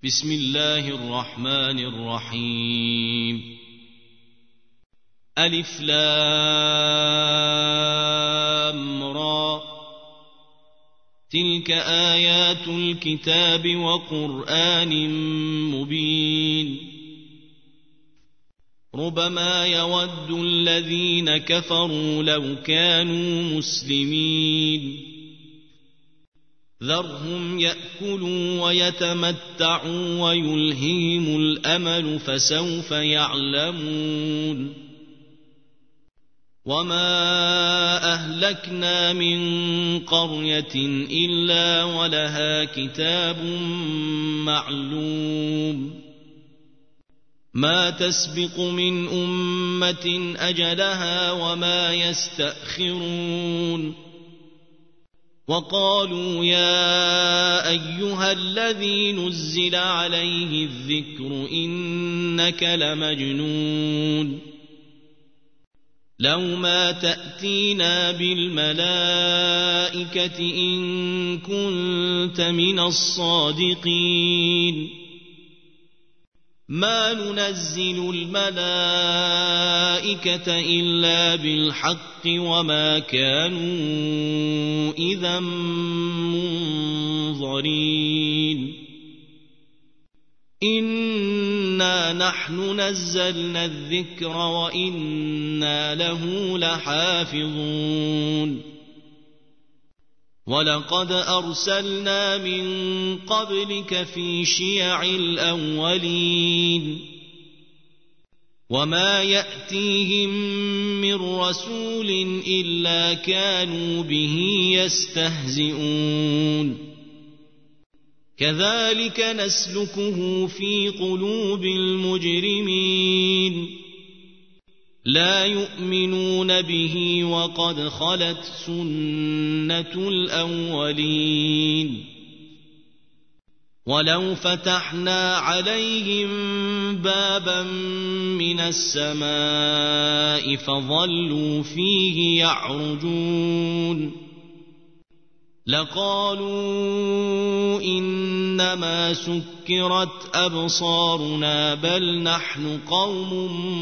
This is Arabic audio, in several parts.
بسم الله الرحمن الرحيم ألف لام را تلك آيات الكتاب وقرآن مبين ربما يود الذين كفروا لو كانوا مسلمين ذرهم يأكلوا ويتمتعوا ويلههم الأمل فسوف يعلمون وما أهلكنا من قرية إلا ولها كتاب معلوم ما تسبق من أمة أجلها وما يستأخرون وقالوا يا أيها الذي نزل عليه الذكر إنك لمجنون لو ما تأتينا بالملائكة إن كنت من الصادقين ما ننزل الملائكة إلا بالحق وما كانوا إذا منظرين إنا نحن نزلنا الذكر وإنا له لحافظون ولقد أرسلنا من قبلك في شيع الأولين وما يأتيهم من رسول إلا كانوا به يستهزئون كذلك نسلكه في قلوب المجرمين لا يؤمنون به وقد خلت سنة الأولين ولو فتحنا عليهم بابا من السماء فظلوا فيه يعرجون لقالوا إنما سكرت أبصارنا بل نحن قوم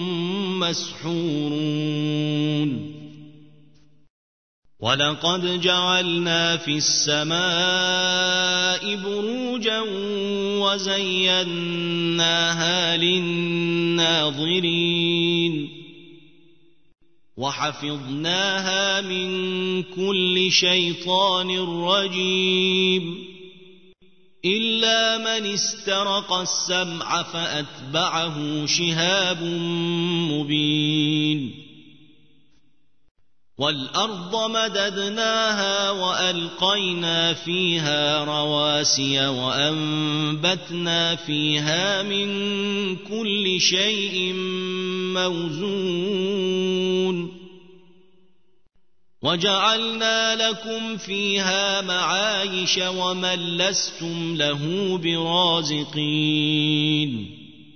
مسحورون ولقد جعلنا في السماء بروجا وزيناها للناظرين وحفظناها من كل شيطان رجيم إلا من استرق السمع فأتبعه شهاب مبين والأرض مددناها وألقينا فيها رواسي وأنبتنا فيها من كل شيء موزون وجعلنا لكم فيها معايش ومن لستم له برازقين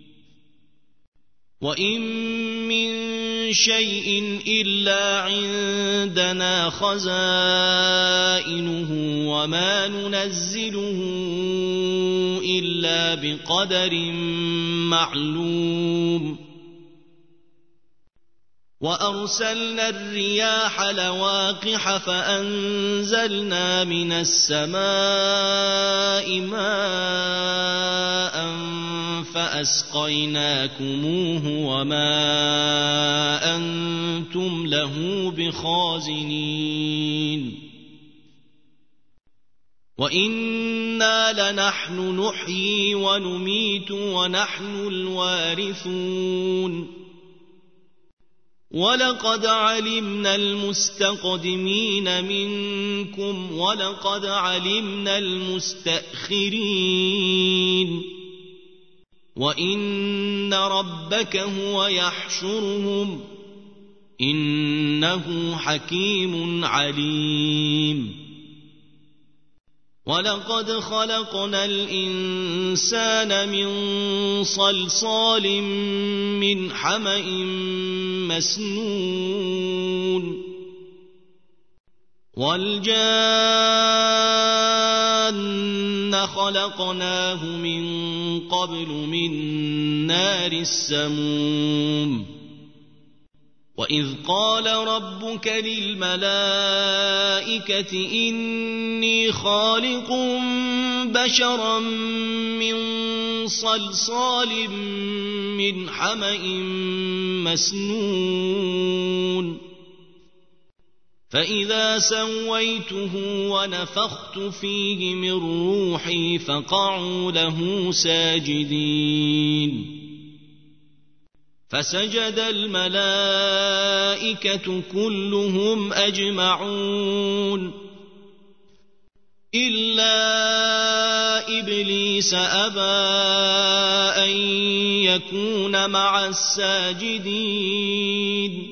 وإن من شيء إلا عندنا خزائنه وما ننزله إلا بقدر معلوم وأرسلنا الرياح لواقح فأنزلنا من السماء ماء فأسقيناكموه وما أنتم له بخازنين وإنا لنحن نحيي ونميت ونحن الوارثون ولقد علمنا المستقدمين منكم ولقد علمنا المستأخرين وإن ربك هو يحشرهم إنه حكيم عليم ولقد خلقنا الإنسان من صلصال من حمأ مسنون والجان خلقناه من قبل من نار السموم وإذ قال ربك للملائكة إني خالق بشرا من صلصال من حمأ مسنون فإذا سويته ونفخت فيه من روحي فقعوا له ساجدين فسجد الملائكة كلهم أجمعون إلا إبليس أبى أن يكون مع الساجدين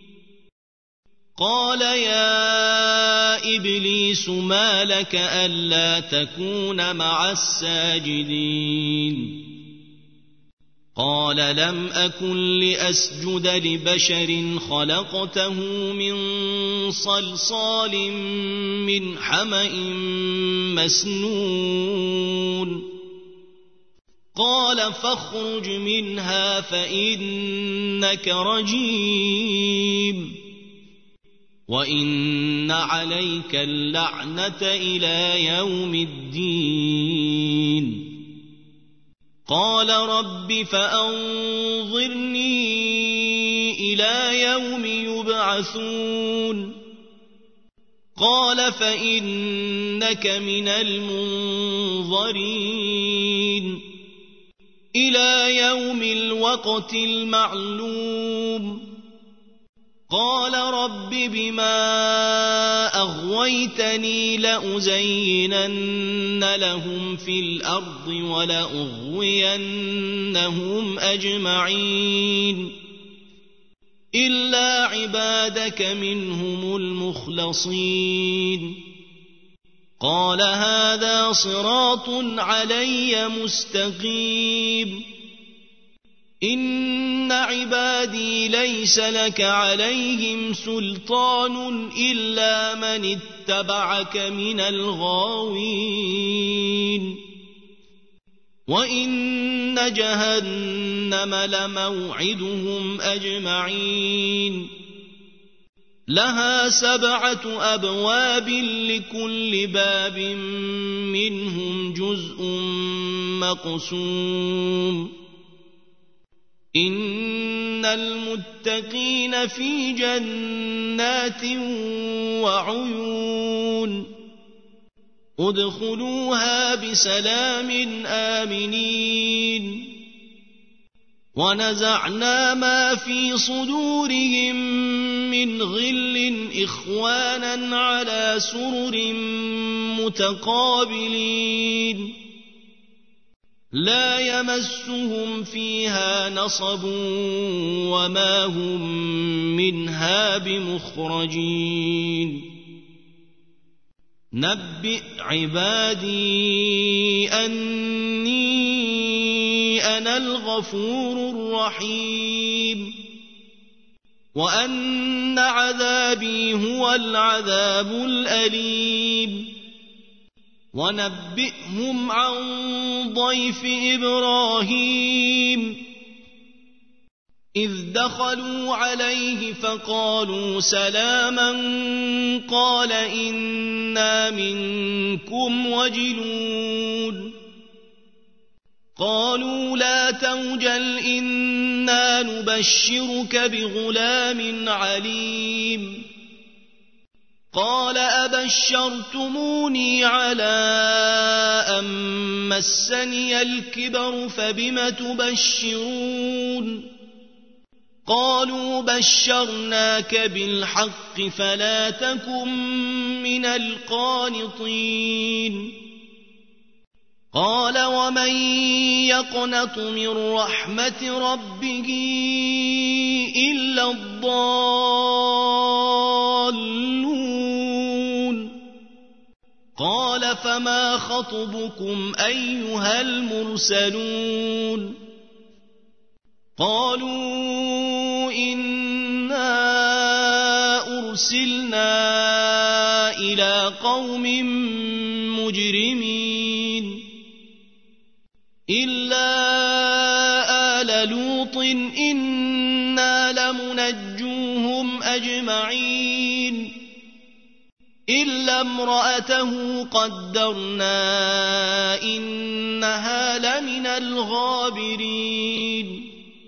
قال يا إبليس ما لك ألا تكون مع الساجدين قال لم أكن لأسجد لبشر خلقته من صلصال من حمأ مسنون قال فاخرج منها فإنك رجيم وإن عليك اللعنة إلى يوم الدين قال رب فأنظرني إلى يوم يبعثون قال فإنك من المنظرين إلى يوم الوقت المعلوم قال رب بما أغويتني لأزينن لهم في الأرض ولأغوينهم أجمعين إلا عبادك منهم المخلصين قال هذا صراط علي مستقيم إن عبادي ليس لك عليهم سلطان إلا من اتبعك من الغاوين وإن جهنم لموعدهم أجمعين لها 7 أبواب لكل باب منهم جزء مقسوم إن المتقين في جنات وعيون ادخلوها بسلام آمنين ونزعنا ما في صدورهم من غل إخوانا على سرر متقابلين لا يمسهم فيها نصب وما هم منها بمخرجين نبئ عبادي أني أنا الغفور الرحيم وأن عذابي هو العذاب الأليم ونبئهم عن ضيف إبراهيم إذ دخلوا عليه فقالوا سلاما قال إنا منكم وجلون قالوا لا توجل إنا نبشرك بغلام عليم قال أبشرتموني على أن مسني الكبر فبم تبشرون قالوا بشرناك بالحق فلا تكن من القانطين قال ومن يقنط من رحمة ربه إلا الضالون قال فما خطبكم أيها المرسلون قالوا إنا أرسلنا إلى قوم مجرمين إلا آل لوط إنا لمنجوهم أجمعين إلا امرأته قدرنا إنها لمن الغابرين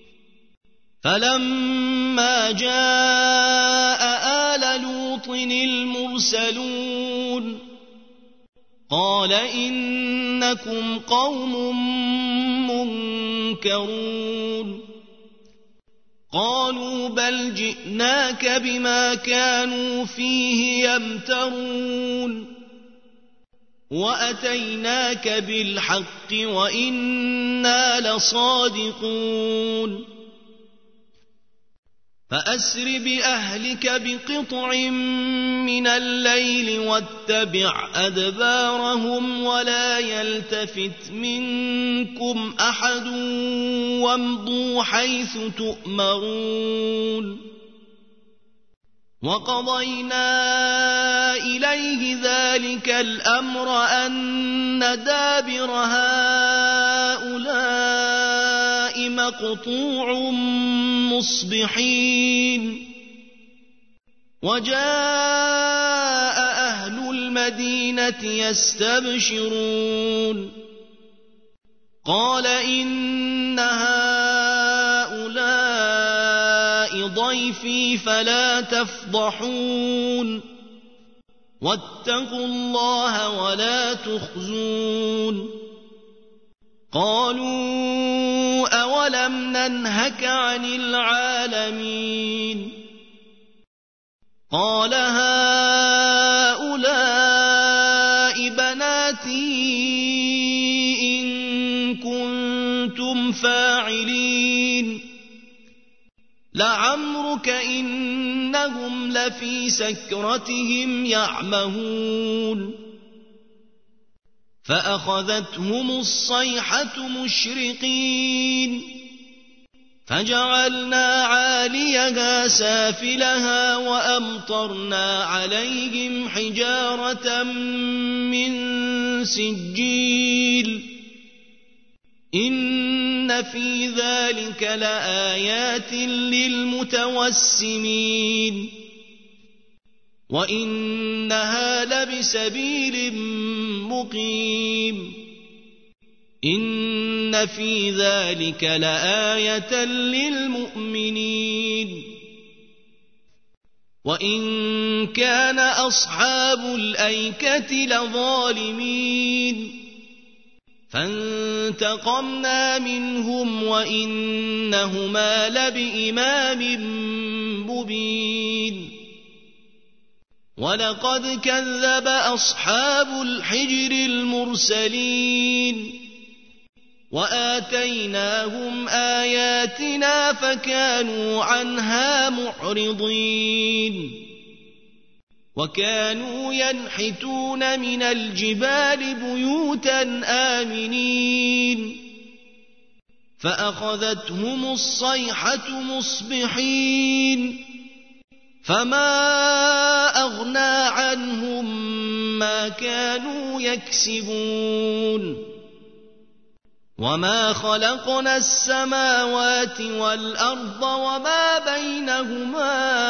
فلما جاء آل لوط المرسلون قال إنكم قوم منكرون قالوا بل جئناك بما كانوا فيه يمترون وأتيناك بالحق وإنا لصادقون فأسر بأهلك بقطع من الليل واتبع أدبارهم ولا يلتفت منكم أحد وامضوا حيث تؤمرون وقضينا إليه ذلك الأمر أن دابر هؤلاء مقطوع مصبحين وجاء أهل المدينة يستبشرون قال إن هؤلاء ضيفي فلا تفضحون واتقوا الله ولا تخزون قالوا أولم ننهك عن العالمين قال هؤلاء بناتي إن كنتم فاعلين لعمرك إنهم لفي سكرتهم يعمهون فأخذتهم الصيحة مشرقين فجعلنا عاليها سافلها وأمطرنا عليهم حجارة من سجيل إن في ذلك لآيات للمتوسمين وإنها لبسبيل مقيم إن في ذلك لآية للمؤمنين وإن كان أصحاب الأيكة لظالمين فانتقمنا منهم وإنهما لبإمام مبين ولقد كذب أصحاب الحجر المرسلين وآتيناهم آياتنا فكانوا عنها معرضين وكانوا ينحتون من الجبال بيوتا آمنين فأخذتهم الصيحة مصبحين فما أغنى عنهم ما كانوا يكسبون وما خلقنا السماوات والأرض وما بينهما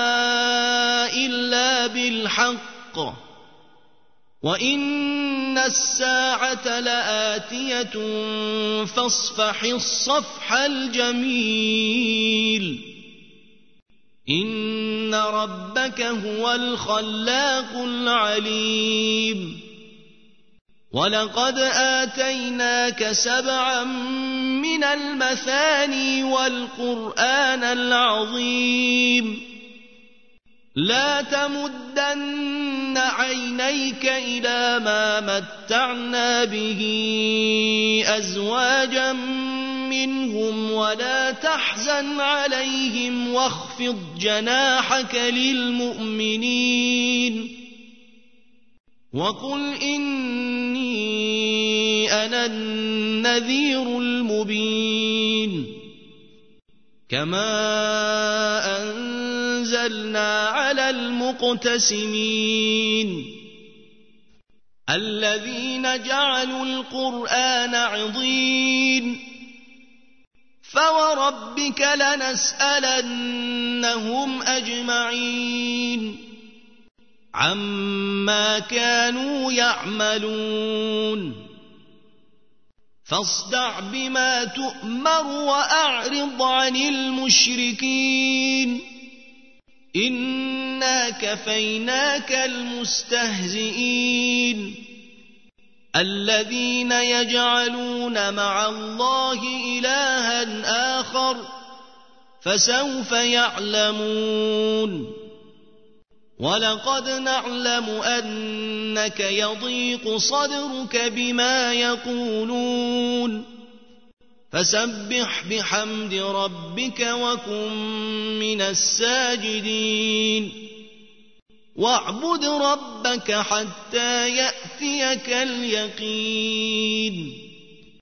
إلا بالحق وإن الساعة لآتية فاصفح الصفح الجميل إن ربك هو الخلاق العليم ولقد آتيناك 7 من المثاني والقرآن العظيم لا تمدن عينيك إلى ما متعنا به أزواجا منهم ولا تحزن عليهم واخفض جناحك للمؤمنين وقل إني أنا النذير المبين كما أنزلنا على المقتسمين الذين جعلوا القرآن عضين فوربك لنسألنهم أجمعين عما كانوا يعملون فاصدع بما تؤمر وأعرض عن المشركين إنا كفيناك المستهزئين الذين يجعلون مع الله إلها آخر فسوف يعلمون ولقد نعلم أنك يضيق صدرك بما يقولون فسبح بحمد ربك وكن من الساجدين واعبد ربك حتى يأتيك اليقين